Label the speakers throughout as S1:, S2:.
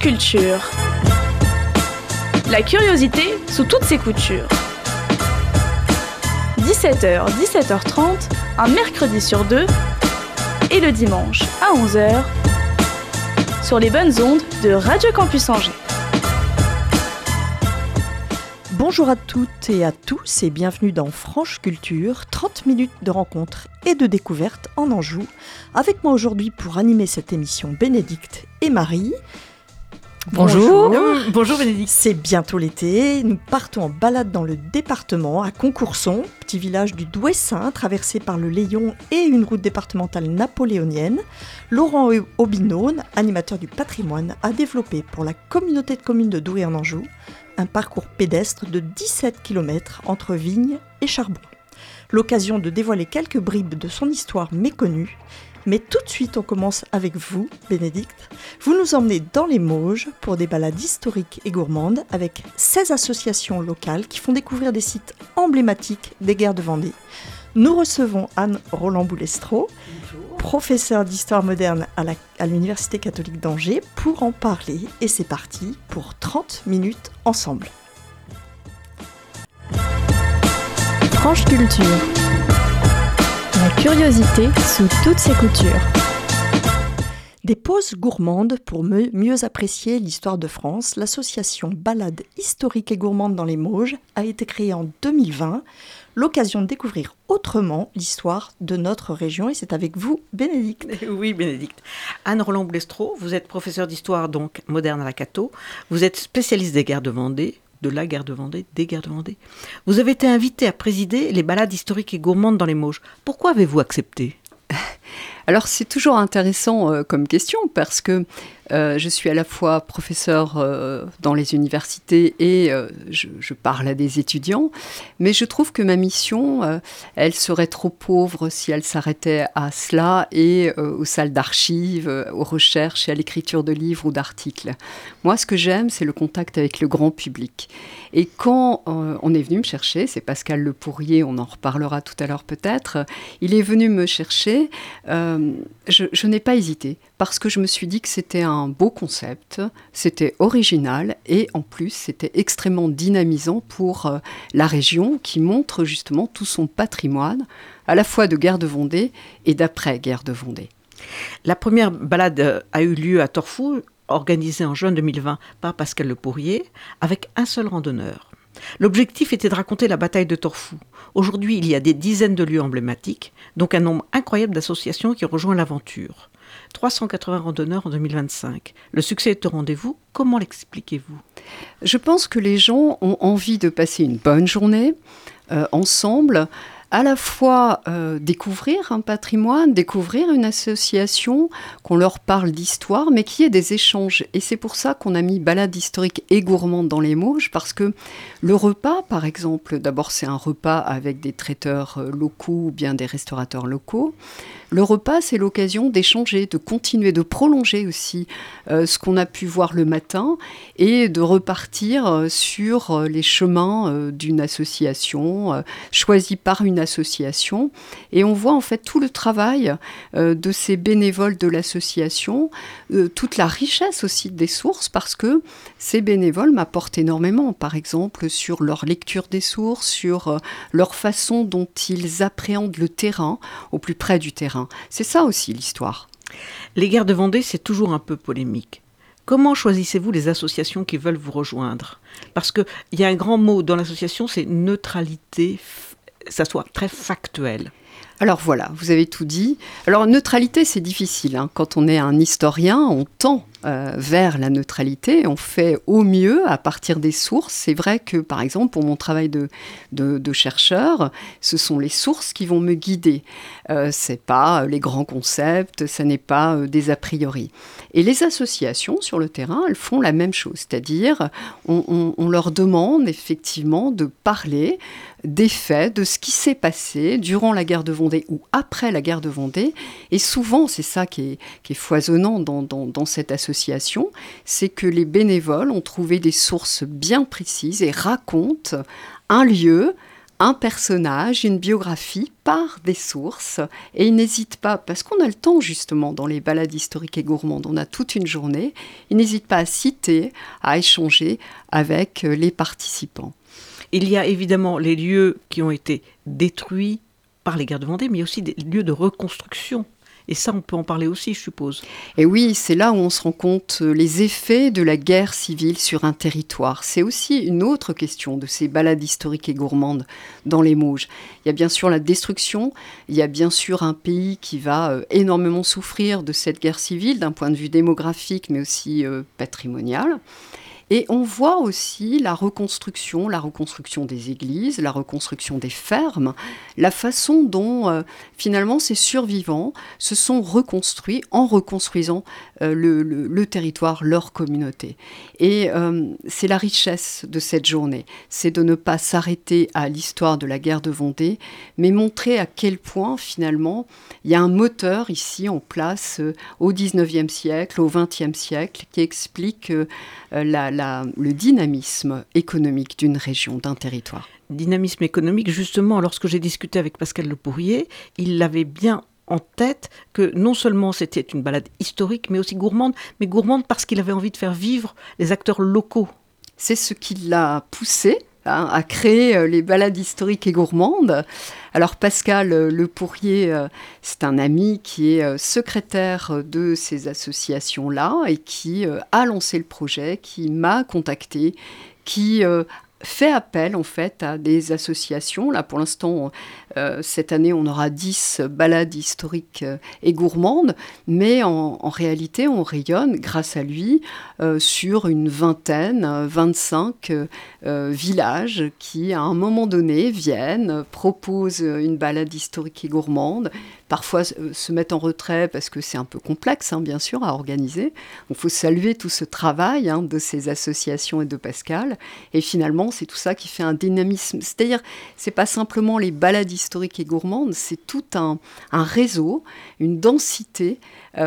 S1: Culture. La curiosité sous toutes ses coutures. 17h, 17h30, un mercredi sur deux, et le dimanche à 11h, sur les bonnes ondes de Radio Campus Angers.
S2: Bonjour à toutes et à tous et bienvenue dans Franche Culture, 30 minutes de rencontres et de découvertes en Anjou. Avec moi aujourd'hui pour animer cette émission, Bénédicte et Marie.
S3: Bonjour. Bonjour Bénédicte.
S2: C'est bientôt l'été, nous partons en balade dans le département, à Concourson, petit village du Douai-Saint, traversé par le Léon et une route départementale napoléonienne. Laurent Obinone, animateur du patrimoine, a développé pour la communauté de communes de Douai en Anjou un parcours pédestre de 17 km entre Vignes et Charbon. L'occasion de dévoiler quelques bribes de son histoire méconnue. Mais tout de suite, on commence avec vous, Bénédicte. Vous nous emmenez dans les Mauges pour des balades historiques et gourmandes avec 16 associations locales qui font découvrir des sites emblématiques des guerres de Vendée. Nous recevons Anne Roland-Boulestreau, professeure d'histoire moderne à l'Université catholique d'Angers, pour en parler. Et c'est parti pour 30 minutes ensemble.
S4: Franche Culture. La curiosité sous toutes ses coutures.
S2: Des pauses gourmandes pour mieux apprécier l'histoire de France. L'association Balades historiques et gourmandes dans les Mauges a été créée en 2020. L'occasion de découvrir autrement l'histoire de notre région. Et c'est avec vous, Bénédicte.
S3: Oui, Bénédicte. Anne Roland-Boulestreau, vous êtes professeure d'histoire donc moderne à la Cato. Vous êtes spécialiste des guerres de Vendée. De la guerre de Vendée, des guerres de Vendée. Vous avez été invitée à présider les balades historiques et gourmandes dans les Mauges. Pourquoi avez-vous accepté ?
S5: Alors c'est toujours intéressant comme question parce que je suis à la fois professeure dans les universités et je parle à des étudiants, mais je trouve que ma mission, elle serait trop pauvre si elle s'arrêtait à cela et aux salles d'archives, aux recherches et à l'écriture de livres ou d'articles. Moi, ce que j'aime, c'est le contact avec le grand public. Et quand on est venu me chercher, c'est Pascal Lepourrier, on en reparlera tout à l'heure peut-être, il est venu me chercher, je n'ai pas hésité, parce que je me suis dit que c'était un beau concept, c'était original et en plus c'était extrêmement dynamisant pour la région qui montre justement tout son patrimoine, à la fois de guerre de Vendée et d'après-guerre de Vendée.
S3: La première balade a eu lieu à Torfou, organisée en juin 2020 par Pascal Lepourrier, avec un seul randonneur. L'objectif était de raconter la bataille de Torfou. Aujourd'hui, il y a des dizaines de lieux emblématiques, donc un nombre incroyable d'associations qui rejoignent l'aventure. 380 randonneurs en 2025. Le succès est au rendez-vous. Comment l'expliquez-vous ?
S5: Je pense que les gens ont envie de passer une bonne journée ensemble, à la fois découvrir un patrimoine, découvrir une association, qu'on leur parle d'histoire, mais qu'il y ait des échanges. Et c'est pour ça qu'on a mis balade historique et gourmande dans les Mauges, parce que le repas, par exemple, d'abord c'est un repas avec des traiteurs locaux ou bien des restaurateurs locaux. Le repas, c'est l'occasion d'échanger, de continuer, de prolonger aussi ce qu'on a pu voir le matin et de repartir sur les chemins d'une association choisie par une association. Et on voit en fait tout le travail de ces bénévoles de l'association, toute la richesse aussi des sources, parce que ces bénévoles m'apportent énormément, par exemple sur leur lecture des sources, sur leur façon dont ils appréhendent le terrain, au plus près du terrain. C'est ça aussi l'histoire.
S3: Les guerres de Vendée, c'est toujours un peu polémique. Comment choisissez-vous les associations qui veulent vous rejoindre ? Parce qu'il y a un grand mot dans l'association, c'est neutralité, ça soit très factuel.
S5: Alors voilà, vous avez tout dit. Alors neutralité, c'est difficile. Quand on est un historien, on tend vers la neutralité. On fait au mieux à partir des sources. C'est vrai que, par exemple, pour mon travail de chercheur, ce sont les sources qui vont me guider. C'est pas les grands concepts, ce n'est pas des a priori. Et les associations sur le terrain, elles font la même chose. C'est-à-dire, on leur demande effectivement de parler des faits, de ce qui s'est passé durant la guerre de Vendée ou après la guerre de Vendée. Et souvent, c'est ça qui est foisonnant dans cette association, c'est que les bénévoles ont trouvé des sources bien précises et racontent un lieu, un personnage, une biographie par des sources, et il n'hésite pas, parce qu'on a le temps justement dans les balades historiques et gourmandes, on a toute une journée, il n'hésite pas à citer, à échanger avec les participants.
S3: Il y a évidemment les lieux qui ont été détruits par les guerres de Vendée, mais aussi des lieux de reconstruction. Et ça, on peut en parler aussi, je suppose.
S5: Et oui, c'est là où on se rend compte les effets de la guerre civile sur un territoire. C'est aussi une autre question de ces balades historiques et gourmandes dans les Mauges. Il y a bien sûr la destruction, il y a bien sûr un pays qui va énormément souffrir de cette guerre civile d'un point de vue démographique, mais aussi patrimonial. Et on voit aussi la reconstruction des églises, la reconstruction des fermes, la façon dont finalement ces survivants se sont reconstruits en reconstruisant le territoire, leur communauté. Et c'est la richesse de cette journée, c'est de ne pas s'arrêter à l'histoire de la guerre de Vendée, mais montrer à quel point finalement il y a un moteur ici en place au XIXe siècle, au XXe siècle, qui explique le dynamisme économique d'une région, d'un territoire.
S3: Dynamisme économique, justement, lorsque j'ai discuté avec Pascal Le Pourrier, il l'avait bien en tête que non seulement c'était une balade historique, mais aussi gourmande, mais gourmande parce qu'il avait envie de faire vivre les acteurs locaux.
S5: C'est ce qui l'a poussé à créer les balades historiques et gourmandes. Alors Pascal Le Pourrier, c'est un ami qui est secrétaire de ces associations-là et qui a lancé le projet, qui m'a contacté, qui fait appel en fait à des associations. Là pour l'instant, cette année on aura 10 balades historiques et gourmandes, mais en réalité on rayonne grâce à lui sur une vingtaine, 25 villages qui à un moment donné viennent, proposent une balade historique et gourmande, parfois se mettent en retrait parce que c'est un peu complexe bien sûr à organiser. Il faut saluer tout ce travail de ces associations et de Pascal, et finalement c'est tout ça qui fait un dynamisme. C'est-à-dire, c'est pas simplement les balades historiques et gourmandes, c'est tout un réseau, une densité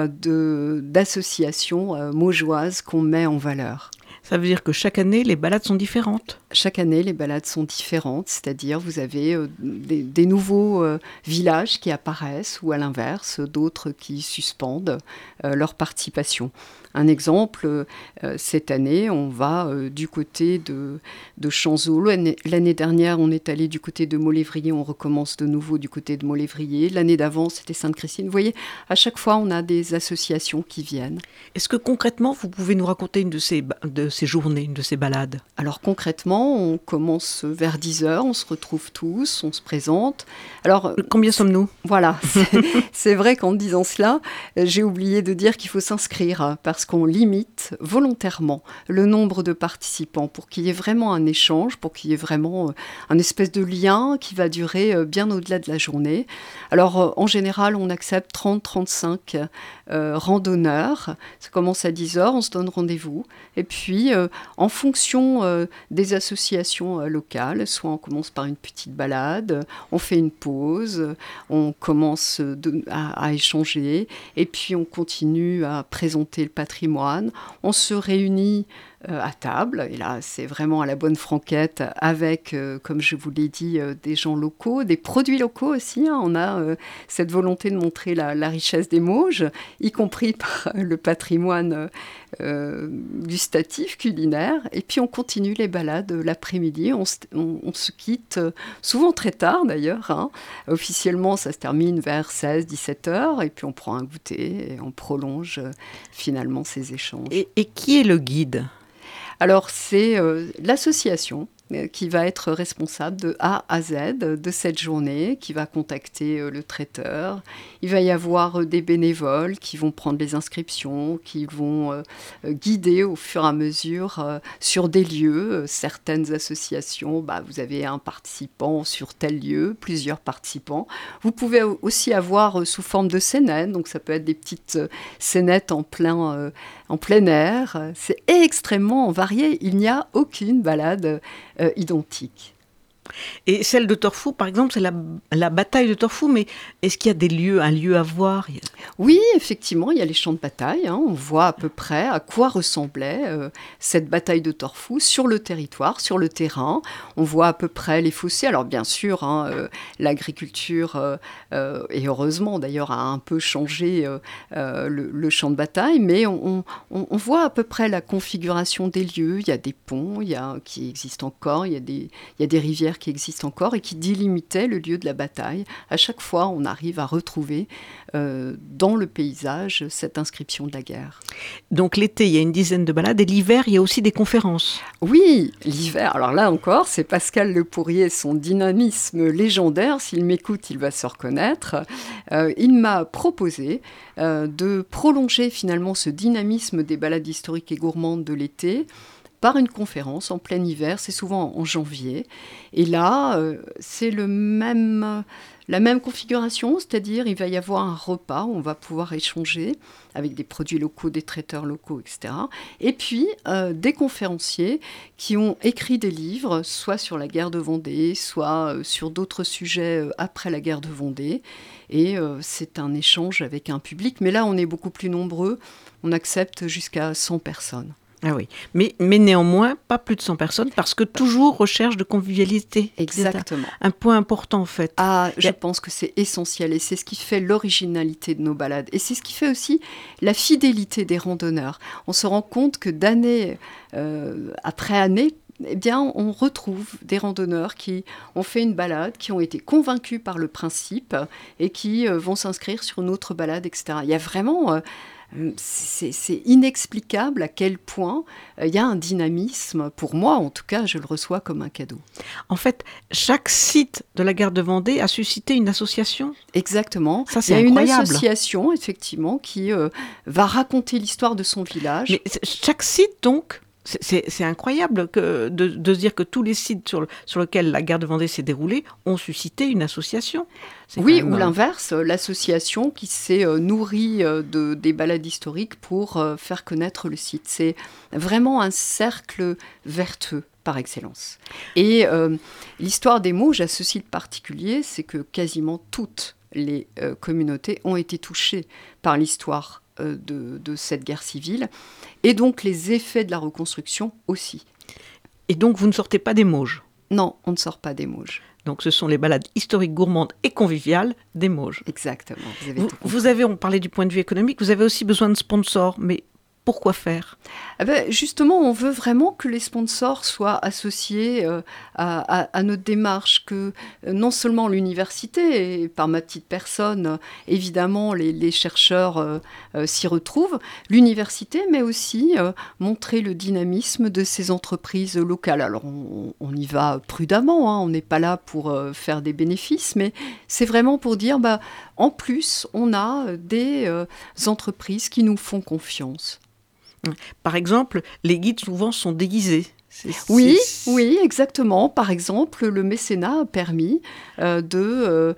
S5: d'associations maugeoises qu'on met en valeur.
S3: Ça veut dire que chaque année, les balades sont différentes.
S5: Chaque année, les balades sont différentes, c'est-à-dire vous avez des nouveaux villages qui apparaissent ou à l'inverse, d'autres qui suspendent leur participation. Un exemple, cette année, on va du côté de Chanzeau. L'année dernière, on est allé du côté de Molévrier, on recommence de nouveau du côté de Molévrier. L'année d'avant, c'était Sainte-Christine. Vous voyez, à chaque fois, on a des associations qui viennent.
S3: Est-ce que concrètement, vous pouvez nous raconter une de ces journées, une de ces balades ?
S5: Alors concrètement, on commence vers 10h, on se retrouve tous, on se présente. Alors,
S3: combien sommes-nous ?
S5: Voilà, c'est vrai qu'en disant cela, j'ai oublié de dire qu'il faut s'inscrire parce qu'on limite volontairement le nombre de participants pour qu'il y ait vraiment un échange, pour qu'il y ait vraiment un espèce de lien qui va durer bien au-delà de la journée. Alors, en général, on accepte 30-35 randonneurs. Ça commence à 10h, on se donne rendez-vous. Et puis, en fonction des associations locales, soit on commence par une petite balade, on fait une pause, on commence à échanger, et puis on continue à présenter le patrimoine. On se réunit à table, et là c'est vraiment à la bonne franquette avec, comme je vous l'ai dit, des gens locaux, des produits locaux aussi. On a cette volonté de montrer la richesse des Mauges, y compris par le patrimoine gustatif, culinaire. Et puis on continue les balades l'après-midi, on se quitte souvent très tard d'ailleurs. Officiellement ça se termine vers 16-17h, et puis on prend un goûter et on prolonge finalement ces échanges.
S3: Et qui est le guide ?
S5: Alors, c'est l'association qui va être responsable de A à Z de cette journée, qui va contacter le traiteur. Il va y avoir des bénévoles qui vont prendre les inscriptions, qui vont guider au fur et à mesure sur des lieux. Certaines associations, vous avez un participant sur tel lieu, plusieurs participants. Vous pouvez aussi avoir sous forme de scénettes, donc ça peut être des petites scénettes en plein air. C'est extrêmement varié, il n'y a aucune balade identique.
S3: Et celle de Torfou, par exemple, c'est la bataille de Torfou, mais est-ce qu'il y a un lieu à voir ?
S5: Oui, effectivement, il y a les champs de bataille. On voit à peu près à quoi ressemblait cette bataille de Torfou sur le territoire, sur le terrain. On voit à peu près les fossés. Alors bien sûr, l'agriculture, et heureusement d'ailleurs, a un peu changé le champ de bataille, mais on voit à peu près la configuration des lieux. Il y a des ponts qui existent encore, il y a des rivières qui existent encore et qui délimitaient le lieu de la bataille. À chaque fois, on arrive à retrouver dans le paysage cette inscription de la guerre.
S3: Donc l'été, il y a une dizaine de balades et l'hiver, il y a aussi des conférences.
S5: Oui, l'hiver. Alors là encore, c'est Pascal Le Pourrier, son dynamisme légendaire. S'il m'écoute, il va se reconnaître. Il m'a proposé de prolonger finalement ce dynamisme des balades historiques et gourmandes de l'été par une conférence en plein hiver, c'est souvent en janvier. Et là, c'est la même configuration, c'est-à-dire il va y avoir un repas où on va pouvoir échanger avec des produits locaux, des traiteurs locaux, etc. Et puis, des conférenciers qui ont écrit des livres, soit sur la guerre de Vendée, soit sur d'autres sujets après la guerre de Vendée. Et c'est un échange avec un public. Mais là, on est beaucoup plus nombreux. On accepte jusqu'à 100 personnes.
S3: Ah oui, mais néanmoins, pas plus de 100 personnes, parce que toujours recherche de convivialité.
S5: Exactement.
S3: C'est un point important, en fait.
S5: Je pense que c'est essentiel, et c'est ce qui fait l'originalité de nos balades. Et c'est ce qui fait aussi la fidélité des randonneurs. On se rend compte que d'année après année, eh bien, on retrouve des randonneurs qui ont fait une balade, qui ont été convaincus par le principe, et qui vont s'inscrire sur une autre balade, etc. Il y a vraiment... c'est inexplicable à quel point il y a un dynamisme. Pour moi, en tout cas, je le reçois comme un cadeau.
S3: En fait, chaque site de la guerre de Vendée a suscité une association.
S5: Exactement.
S3: Ça, c'est
S5: incroyable. Il y a une association, effectivement, qui va raconter l'histoire de son village.
S3: Mais chaque site, donc... C'est incroyable de se dire que tous les sites sur lesquels la guerre de Vendée s'est déroulée ont suscité une association.
S5: Oui, ou l'inverse, l'association qui s'est nourrie des balades historiques pour faire connaître le site. C'est vraiment un cercle vertueux par excellence. Et l'histoire des Mauges a ceci de particulier, c'est que quasiment toutes les communautés ont été touchées par l'histoire de cette guerre civile, et donc les effets de la reconstruction aussi.
S3: Et donc vous ne sortez pas des Mauges ?
S5: Non, on ne sort pas des Mauges.
S3: Donc ce sont les balades historiques, gourmandes et conviviales des Mauges.
S5: Exactement.
S3: On parlait du point de vue économique, vous avez aussi besoin de sponsors, mais pourquoi faire ?
S5: Justement, on veut vraiment que les sponsors soient associés à notre démarche, que non seulement l'université, et par ma petite personne, évidemment, les chercheurs s'y retrouvent, l'université, mais aussi montrer le dynamisme de ces entreprises locales. Alors, on y va prudemment, on n'est pas là pour faire des bénéfices, mais c'est vraiment pour dire, en plus, on a des entreprises qui nous font confiance.
S3: Par exemple, les guides souvent sont déguisés.
S5: Oui, exactement. Par exemple, le mécénat a permis de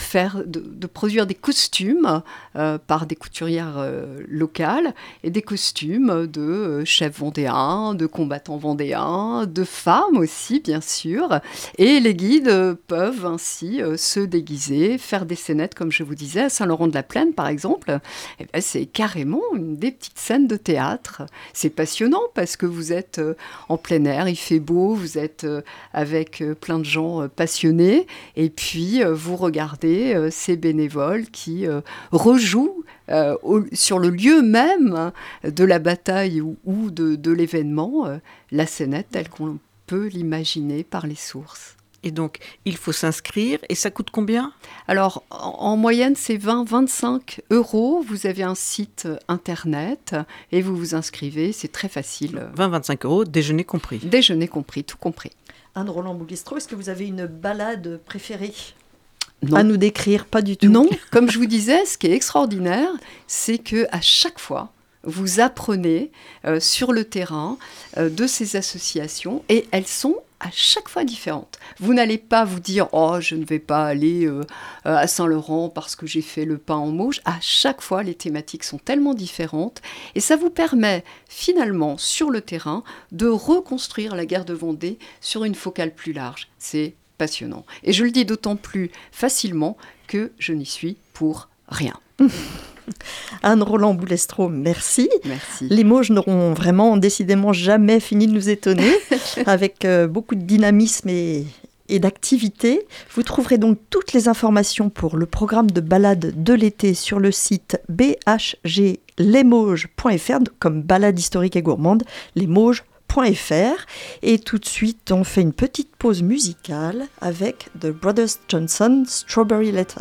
S5: produire des costumes par des couturières locales, et des costumes de chefs vendéens, de combattants vendéens, de femmes aussi, bien sûr. Et les guides peuvent ainsi se déguiser, faire des scénettes, comme je vous disais, à Saint-Laurent-de-la-Plaine, par exemple. C'est carrément des petites scènes de théâtre. C'est passionnant parce que vous êtes en plein air, il fait beau, vous êtes avec plein de gens passionnés, et puis vous regardez ces bénévoles qui rejouent sur le lieu même de la bataille ou de l'événement, la scénette telle qu'on peut l'imaginer par les sources.
S3: Et donc, il faut s'inscrire, et ça coûte combien ?
S5: Alors, en moyenne, c'est 20-25 €. Vous avez un site internet et vous vous inscrivez, c'est très facile.
S3: 20-25 €, déjeuner compris.
S5: Déjeuner compris, tout compris.
S2: Anne Roland-Boulistreau, est-ce que vous avez une balade préférée ?
S5: Non.
S2: À nous décrire, pas du tout.
S5: Non, comme je vous disais, ce qui est extraordinaire, c'est qu'à chaque fois, vous apprenez sur le terrain de ces associations, et elles sont à chaque fois différentes. Vous n'allez pas vous dire « Oh, je ne vais pas aller à Saint-Laurent parce que j'ai fait le pain en Mauges ». À chaque fois, les thématiques sont tellement différentes, et ça vous permet finalement, sur le terrain, de reconstruire la guerre de Vendée sur une focale plus large. C'est passionnant. Et je le dis d'autant plus facilement que je n'y suis pour rien.
S2: Anne Roland-Boulestro, merci.
S5: Merci.
S2: Les Mauges n'auront vraiment décidément jamais fini de nous étonner, avec beaucoup de dynamisme et d'activité. Vous trouverez donc toutes les informations pour le programme de balade de l'été sur le site bhglesmauges.fr, comme balade historique et gourmande, lesmauges.fr. Et tout de suite, on fait une petite pause musicale avec The Brothers Johnson, Strawberry Letter.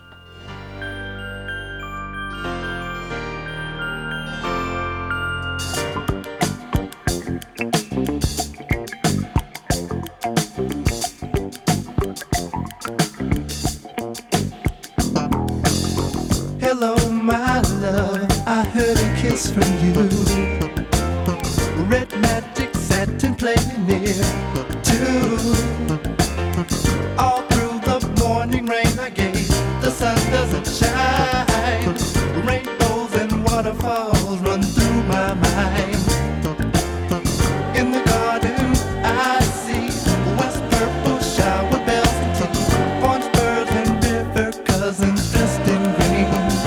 S6: Hello, my love, I heard a kiss from you. Red magic satin playing near too. All through the morning rain I gave, the sun doesn't shine. Rainbows and waterfalls run through my mind. In the garden I see west purple shower bells and tea, orange birds and river cousins dressed in green.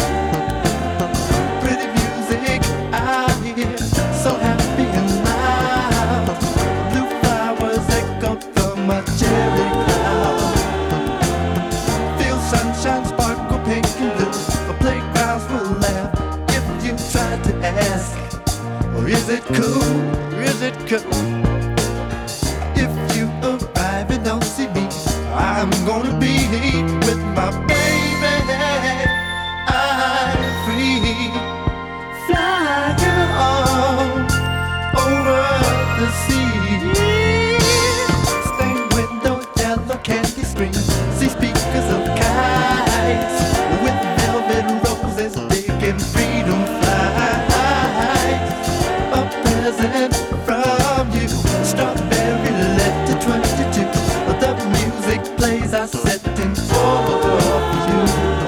S6: Pretty music I hear, so happy and loud. Blue flowers echo from a cherry cloud. Feel sunshine sparkle pink and blue. Playgrounds will laugh if you try to ask, or is it cool? Is it cool? If you arrive and don't see me, I'm gonna be with my baby. I'm free. Fly girl over the sea. Stained window, yellow candy screen. See speakers of kites with velvet roses, big and freedom flies. A present from you, strawberry letter 22. The music plays are setting for you.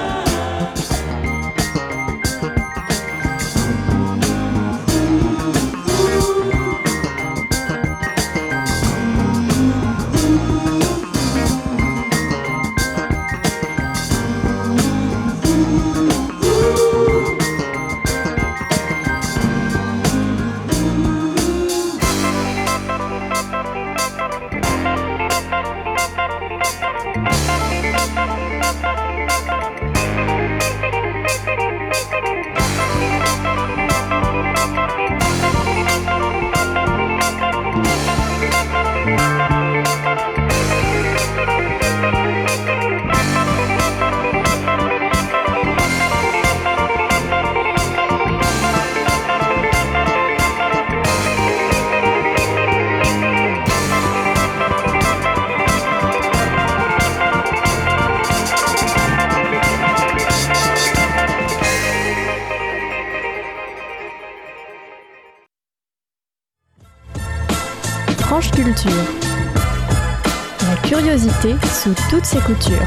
S4: Franche Culture. La curiosité sous toutes ses coutures.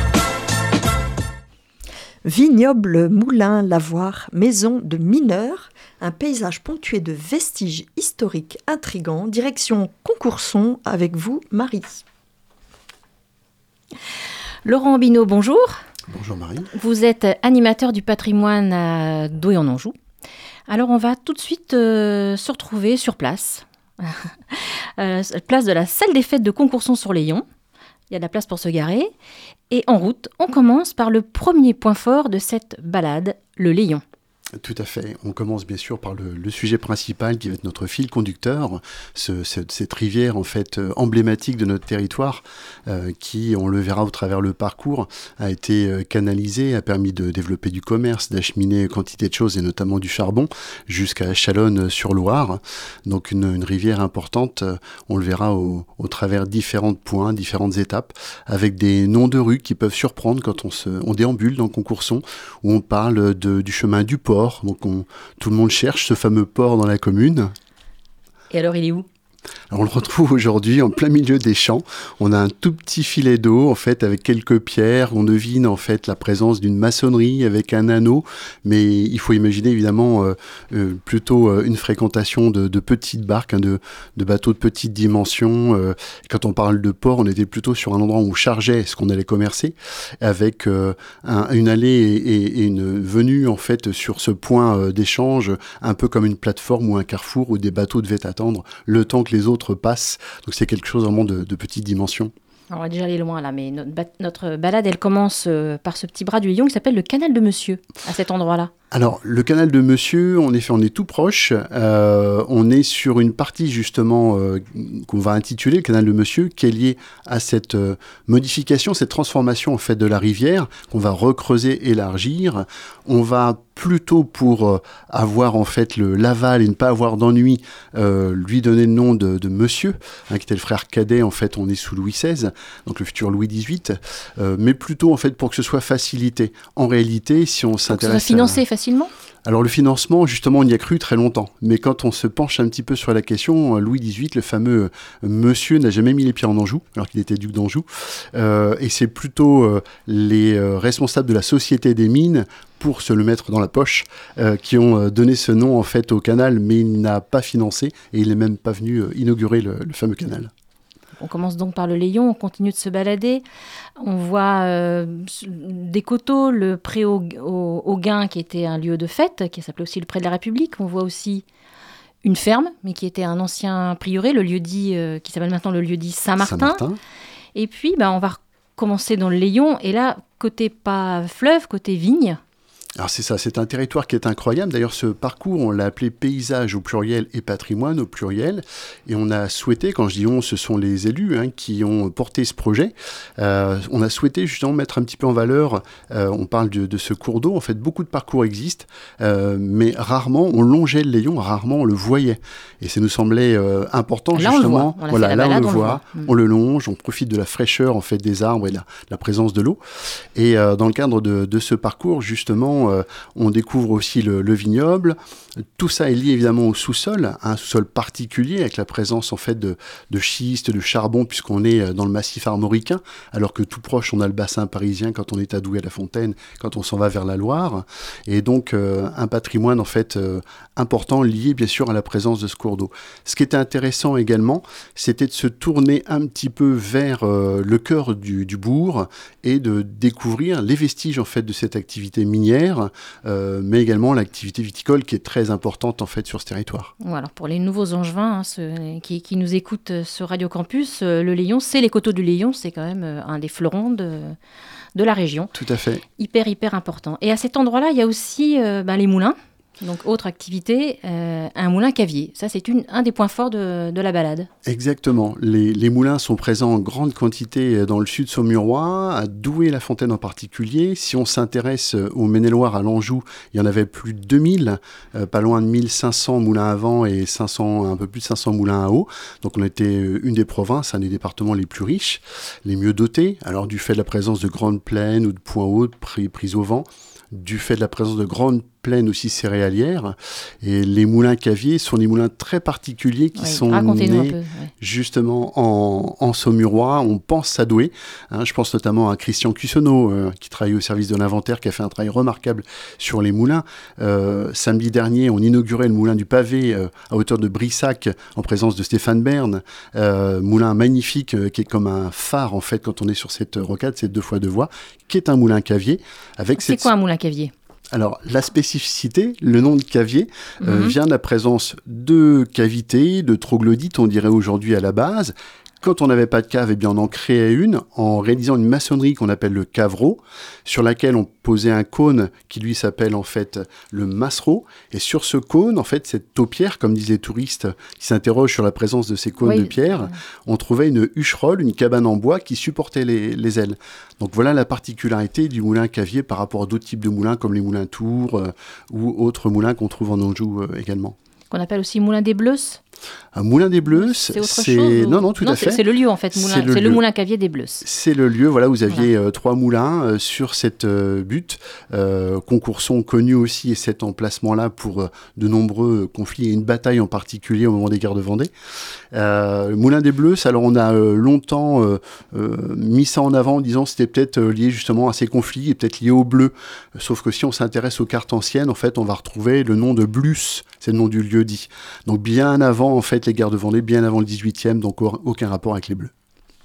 S2: Vignoble, moulin, lavoir, maison de mineurs, un paysage ponctué de vestiges historiques intrigants. Direction Concourson avec vous, Marie.
S7: Laurent Obino, bonjour.
S8: Bonjour Marie.
S7: Vous êtes animateur du patrimoine à Douai-en-Anjou. Alors on va tout de suite se retrouver sur place. Place de la salle des fêtes de Concourson-sur-Layon. Il y a de la place pour se garer. Et en route, on commence par le premier point fort de cette balade, le Layon.
S8: Tout à fait. On commence bien sûr par le sujet principal qui va être notre fil conducteur, cette rivière en fait emblématique de notre territoire qui, on le verra au travers le parcours, a été canalisée, a permis de développer du commerce, d'acheminer quantité de choses et notamment du charbon jusqu'à Chalonnes-sur-Loire. Donc une rivière importante, on le verra au travers différents points, différentes étapes, avec des noms de rues qui peuvent surprendre quand on déambule dans Concourson, où on parle du chemin du port. Donc tout le monde cherche ce fameux port dans la commune.
S7: Et alors il est où ?
S8: Alors, on le retrouve aujourd'hui en plein milieu des champs. On a un tout petit filet d'eau, en fait, avec quelques pierres. On devine, en fait, la présence d'une maçonnerie avec un anneau. Mais il faut imaginer, évidemment, plutôt une fréquentation de petites barques, de bateaux de petite dimension. Quand on parle de port, on était plutôt sur un endroit où on chargeait ce qu'on allait commercer, avec une allée et une venue, en fait, sur ce point d'échange, un peu comme une plateforme ou un carrefour où des bateaux devaient attendre le temps que les autres passent. Donc c'est quelque chose vraiment de petite dimension.
S7: Alors, on va déjà aller loin là, mais notre balade, elle commence par ce petit bras du Lion qui s'appelle le canal de Monsieur, à cet endroit-là.
S8: Alors, le canal de Monsieur, en effet, on est tout proche. On est sur une partie, justement, qu'on va intituler le canal de Monsieur, qui est liée à cette modification, cette transformation, en fait, de la rivière, qu'on va recreuser, élargir. On va plutôt, pour avoir, en fait, l'aval et ne pas avoir d'ennui, lui donner le nom de Monsieur, qui était le frère cadet. En fait, on est sous Louis XVI, donc le futur Louis XVIII, mais plutôt, en fait, pour que ce soit facilité. En réalité, si on s'intéresse...
S7: Ça va financer facilement.
S8: Alors le financement, justement, on y a cru très longtemps. Mais quand on se penche un petit peu sur la question, Louis XVIII, le fameux monsieur, n'a jamais mis les pieds en Anjou, alors qu'il était duc d'Anjou. Et c'est plutôt les responsables de la Société des mines, pour se le mettre dans la poche, qui ont donné ce nom, en fait, au canal, mais il n'a pas financé, et il n'est même pas venu inaugurer le fameux canal.
S7: On commence donc par le Léon, on continue de se balader. On voit des coteaux, le pré au Gain qui était un lieu de fête, qui s'appelait aussi le pré de la République. On voit aussi une ferme, mais qui était un ancien prieuré, le lieu-dit qui s'appelle maintenant le lieu-dit Saint-Martin. Et puis, on va recommencer dans le Léon. Et là, côté pas fleuve, côté vigne.
S8: Alors c'est ça, c'est un territoire qui est incroyable. D'ailleurs, ce parcours, on l'a appelé paysage au pluriel et patrimoine au pluriel. Et on a souhaité, quand je dis on, ce sont les élus qui ont porté ce projet. On a souhaité justement mettre un petit peu en valeur, on parle de ce cours d'eau. En fait, beaucoup de parcours existent, mais rarement on longeait le Léon, rarement on le voyait. Et ça nous semblait important,
S7: là,
S8: justement.
S7: On le voit.
S8: On le longe, on profite de la fraîcheur, en fait, des arbres et de la présence de l'eau. Et dans le cadre de ce parcours, justement, on découvre aussi le vignoble. Tout ça est lié évidemment au sous-sol, un sous-sol particulier avec la présence en fait de schiste, de charbon, puisqu'on est dans le massif armoricain, alors que tout proche on a le bassin parisien quand on est à Douai-la-Fontaine, quand on s'en va vers la Loire. Et donc un patrimoine en fait important lié bien sûr à la présence de ce cours d'eau. Ce qui était intéressant également, c'était de se tourner un petit peu vers le cœur du bourg et de découvrir les vestiges en fait de cette activité minière, mais également l'activité viticole qui est très importante en fait sur ce territoire.
S7: Alors pour les nouveaux angevins qui nous écoutent sur Radio Campus, le Léon, c'est les coteaux du Léon, c'est quand même un des fleurons de la région.
S8: Tout à fait.
S7: Hyper important. Et à cet endroit-là, il y a aussi les moulins. Donc, autre activité, un moulin cavier. Ça, c'est un des points forts de la balade.
S8: Exactement. Les moulins sont présents en grande quantité dans le sud saumurois, à Douai-la-Fontaine en particulier. Si on s'intéresse au Maine-et-Loire, à l'Anjou, il y en avait plus de 2000, pas loin de 1500 moulins à vent et un peu plus de 500 moulins à eau. Donc, on était une des provinces, un des départements les plus riches, les mieux dotés. Alors, du fait de la présence de grandes plaines ou de points hauts prises au vent, du fait de la présence de grandes plaines aussi céréalières. Et les moulins caviers sont des moulins très particuliers qui sont nés justement en Saumurois. On pense à Douai. Je pense notamment à Christian Cussonneau, qui travaille au service de l'inventaire, qui a fait un travail remarquable sur les moulins. Samedi dernier, on inaugurait le moulin du Pavé à hauteur de Brissac, en présence de Stéphane Bern. Moulin magnifique, qui est comme un phare, en fait, quand on est sur cette rocade, cette 2x2 voies, qui est un moulin cavier.
S7: C'est quoi un moulin cavier ?
S8: Alors, la spécificité, le nom de cavier, vient de la présence de cavités, de troglodytes, on dirait aujourd'hui à la base. Quand on n'avait pas de cave, on en créait une en réalisant une maçonnerie qu'on appelle le cavereau, sur laquelle on posait un cône qui lui s'appelle en fait le massereau. Et sur ce cône, en fait, cette taupière, comme disent les touristes qui s'interrogent sur la présence de ces cônes de pierre, on trouvait une hucherolle, une cabane en bois qui supportait les ailes. Donc voilà la particularité du moulin cavier par rapport à d'autres types de moulins comme les moulins Tours ou autres moulins qu'on trouve en Anjou également.
S7: Qu'on appelle aussi moulin des Bleus.
S8: Un Moulin des Bleus,
S7: C'est autre chose ou-
S8: Non, tout à fait.
S7: C'est le lieu en fait, moulin.
S8: C'est le
S7: C'est le
S8: lieu.
S7: moulin cavier des Bleus.
S8: C'est le lieu, voilà, vous aviez 3 moulins sur cette butte. Concourson connu aussi et cet emplacement-là pour de nombreux conflits et une bataille en particulier au moment des guerres de Vendée. Moulin des Bleus, alors on a longtemps mis ça en avant en disant que c'était peut-être lié justement à ces conflits et peut-être lié aux Bleus. Sauf que si on s'intéresse aux cartes anciennes, en fait, on va retrouver le nom de Blus, c'est le nom du lieu dit. Donc bien avant en fait les guerres de Vendée, bien avant le 18e, donc aucun rapport avec les Bleus.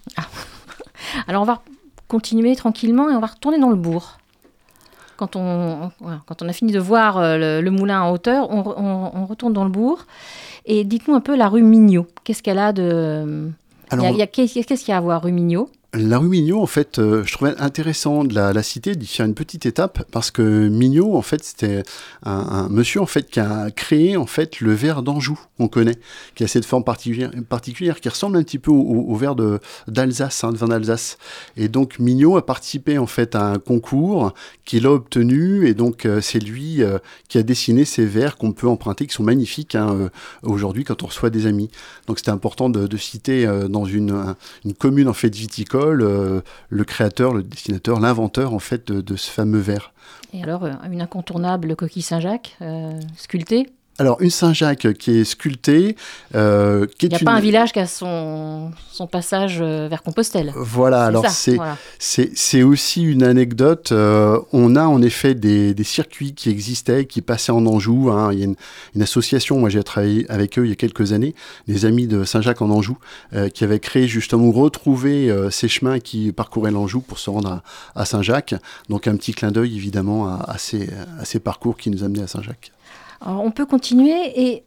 S7: Alors on va continuer tranquillement et on va retourner dans le bourg. Quand on a fini de voir le moulin en hauteur, on retourne dans le bourg. Et dites-nous un peu la rue Mignot. Qu'est-ce qu'elle a de...
S8: Alors,
S7: Qu'est-ce qu'il y a à voir, rue Mignot?
S8: La rue Mignot, en fait, je trouvais intéressant de la citer, d'y faire une petite étape, parce que Mignot, en fait, c'était un monsieur, en fait, qui a créé, en fait, le verre d'Anjou, qu'on connaît, qui a cette forme particulière qui ressemble un petit peu au verre d'Alsace, de vin d'Alsace. Et donc, Mignot a participé, en fait, à un concours qu'il a obtenu, et donc, c'est lui qui a dessiné ces verres qu'on peut emprunter, qui sont magnifiques, aujourd'hui, quand on reçoit des amis. Donc, c'était important de citer dans une commune, en fait, viticole, le créateur, le dessinateur, l'inventeur en fait de ce fameux verre.
S7: Et alors, une incontournable coquille Saint-Jacques sculptée.
S8: Alors, une Saint-Jacques qui est sculptée.
S7: Il n'y a pas un village qui a son passage vers Compostelle.
S8: Voilà, alors c'est aussi une anecdote. On a en effet des circuits qui existaient, qui passaient en Anjou. Il y a une association, moi j'ai travaillé avec eux il y a quelques années, des amis de Saint-Jacques en Anjou, qui avaient créé justement, retrouvé ces chemins qui parcouraient l'Anjou pour se rendre à Saint-Jacques. Donc un petit clin d'œil évidemment à ces parcours qui nous amenaient à Saint-Jacques.
S7: Alors, on peut continuer et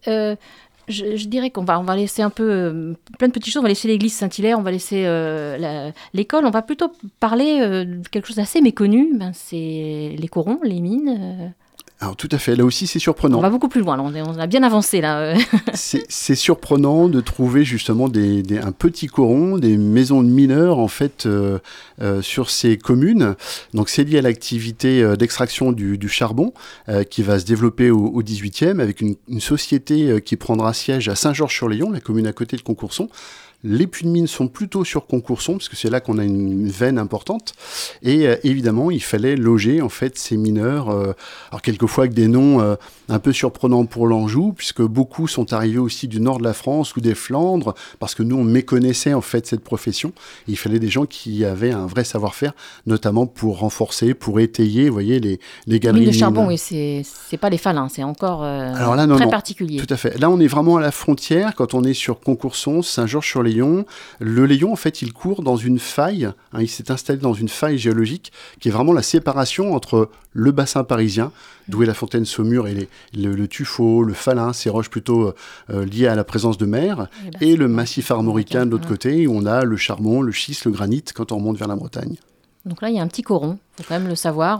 S7: je dirais qu'on va laisser un peu plein de petites choses. On va laisser l'église Saint-Hilaire, on va laisser l'école. On va plutôt parler de quelque chose d'assez méconnu. C'est les corons, les mines.
S8: Alors tout à fait, là aussi c'est surprenant.
S7: On va beaucoup plus loin, là. On a bien avancé là.
S8: C'est surprenant de trouver justement un petit coron, des maisons de mineurs en fait sur ces communes. Donc c'est lié à l'activité d'extraction du charbon qui va se développer au 18e avec une société qui prendra siège à Saint-Georges-sur-Layon, la commune à côté de Concourson. Les puits de mine sont plutôt sur Concourson, parce que c'est là qu'on a une veine importante. Et évidemment, il fallait loger en fait ces mineurs, alors quelquefois avec des noms un peu surprenants pour l'Anjou, puisque beaucoup sont arrivés aussi du nord de la France ou des Flandres, parce que nous, on méconnaissait en fait cette profession. Et il fallait des gens qui avaient un vrai savoir-faire, notamment pour renforcer, pour étayer, vous voyez, les galeries.
S7: Mine de charbon, et c'est pas les Falins, c'est encore
S8: alors là,
S7: très particulier.
S8: Tout à fait. Là, on est vraiment à la frontière, quand on est sur Concourson, Saint-Georges-sur-Layon. Le Layon, en fait, il court dans une faille, il s'est installé dans une faille géologique qui est vraiment la séparation entre le bassin parisien, Douai-la-Fontaine-Saumur et le tuffeau, le falin, ces roches plutôt liées à la présence de mer, et le massif armoricain de l'autre côté, où on a le charbon, le schiste, le granit, quand on remonte vers la Bretagne.
S7: Donc là, il y a un petit coron, il faut quand même le savoir,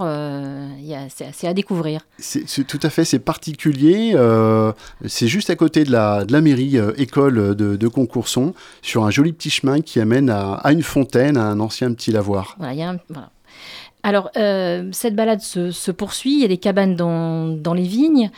S7: c'est à découvrir.
S8: C'est tout à fait, c'est particulier. C'est juste à côté de la mairie école de Concourson, sur un joli petit chemin qui amène à une fontaine, à un ancien petit lavoir.
S7: Voilà. Alors, cette balade se poursuit, il y a des cabanes dans les vignes,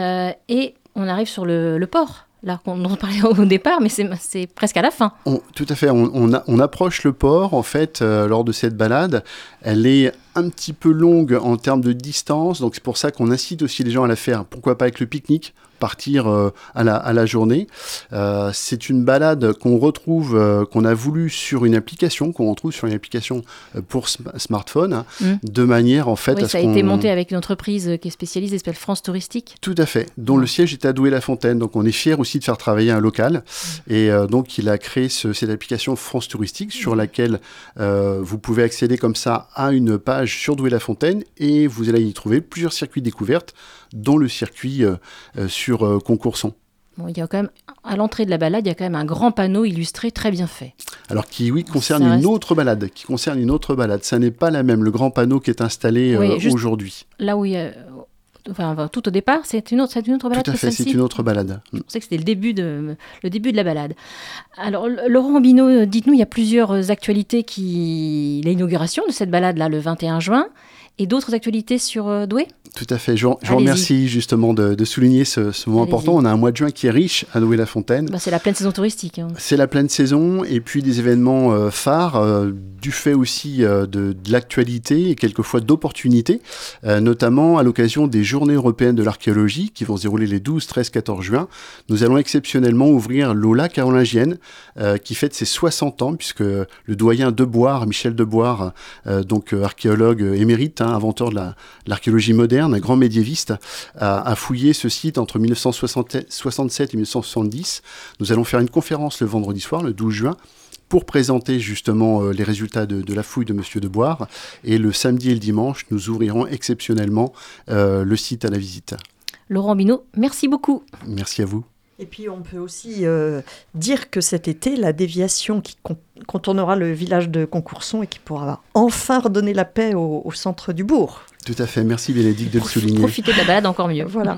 S7: et on arrive sur le port. Là, dont on parlait au départ, mais c'est presque à la fin.
S8: Tout à fait, on approche le port, en fait, lors de cette balade. Elle est un petit peu longue en termes de distance, donc c'est pour ça qu'on incite aussi les gens à la faire. Pourquoi pas avec le pique-nique, partir à la journée. C'est une balade qu'on retrouve, qu'on a voulu sur une application, qu'on retrouve sur une application pour smartphone, de manière en fait
S7: à ce qu'on... ça a été monté avec une entreprise qui est spécialisée, qui s'appelle France Touristique.
S8: Tout à fait, dont le siège est à Douai-la-Fontaine. Donc on est fiers aussi de faire travailler un local. Et donc il a créé cette application France Touristique sur laquelle vous pouvez accéder comme ça à une page sur Douai-la-Fontaine et vous allez y trouver plusieurs circuits découvertes, dont le circuit sur Concourson.
S7: Bon, il y a quand même, à l'entrée de la balade, il y a quand même un grand panneau illustré très bien fait.
S8: Alors qui concerne une autre balade. Ça n'est pas la même, le grand panneau qui est installé aujourd'hui.
S7: Là où il y a... Enfin, tout au départ, c'est une autre balade.
S8: Tout à fait, c'est une autre balade.
S7: Je pensais que c'était le début de la balade. Alors, Laurent Robineau, dites-nous, il y a plusieurs actualités l'inauguration de cette balade-là, le 21 juin. Et d'autres actualités sur Douai ?
S8: Tout à fait. Je vous remercie justement de souligner ce moment important. On a un mois de juin qui est riche à Douai-la-Fontaine.
S7: C'est la pleine saison touristique.
S8: C'est la pleine saison et puis des événements phares du fait aussi de l'actualité et quelquefois d'opportunités, notamment à l'occasion des Journées européennes de l'archéologie qui vont se dérouler les 12, 13, 14 juin. Nous allons exceptionnellement ouvrir l'Aula carolingienne qui fête ses 60 ans puisque le doyen Deboire, Michel Deboire, donc archéologue émérite, inventeur de l'archéologie moderne, un grand médiéviste, a fouillé ce site entre 1967 et 1970. Nous allons faire une conférence le vendredi soir, le 12 juin, pour présenter justement les résultats de la fouille de Monsieur Deboire. Et le samedi et le dimanche, nous ouvrirons exceptionnellement le site à la visite.
S7: Laurent Binot, merci beaucoup.
S8: Merci à vous.
S2: Et puis on peut aussi dire que cet été, la déviation qui contournera le village de Concourson et qui pourra enfin redonner la paix au centre du bourg.
S8: Tout à fait, merci Bénédicte de le souligner.
S7: Profiter de la balade encore mieux.
S2: Voilà.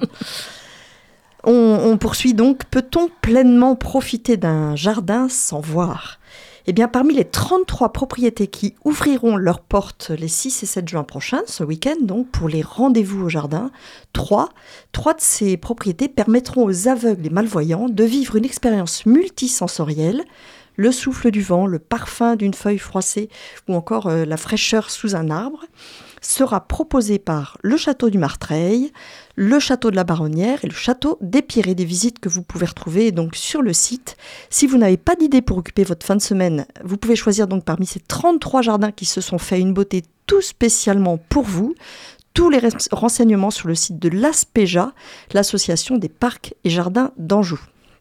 S2: On poursuit donc. Peut-on pleinement profiter d'un jardin sans voir ? Eh bien, parmi les 33 propriétés qui ouvriront leurs portes les 6 et 7 juin prochains, ce week-end donc, pour les rendez-vous au jardin, 3 de ces propriétés permettront aux aveugles et malvoyants de vivre une expérience multisensorielle. Le souffle du vent, le parfum d'une feuille froissée ou encore la fraîcheur sous un arbre sera proposé par le château du Martreil, le château de la Baronnière et le château d'Épiré, des visites que vous pouvez retrouver donc sur le site. Si vous n'avez pas d'idée pour occuper votre fin de semaine, vous pouvez choisir donc parmi ces 33 jardins qui se sont fait une beauté tout spécialement pour vous. Tous les renseignements sur le site de l'ASPEJA, l'association des parcs et jardins d'Anjou.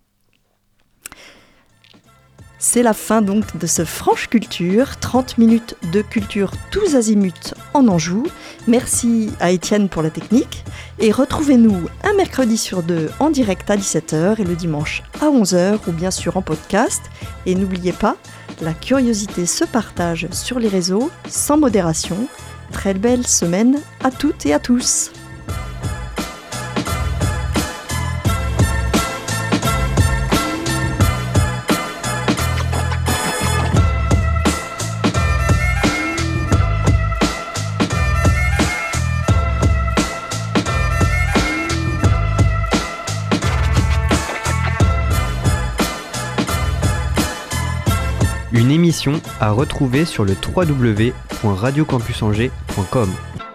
S2: C'est la fin donc de ce Franche Culture, 30 minutes de culture tous azimuts en Anjou. Merci à Étienne pour la technique et retrouvez-nous un mercredi sur 2 en direct à 17h et le dimanche à 11h ou bien sûr en podcast. Et n'oubliez pas, la curiosité se partage sur les réseaux sans modération. Très belle semaine à toutes et à tous.
S9: Une émission à retrouver sur le www.radiocampusangers.com.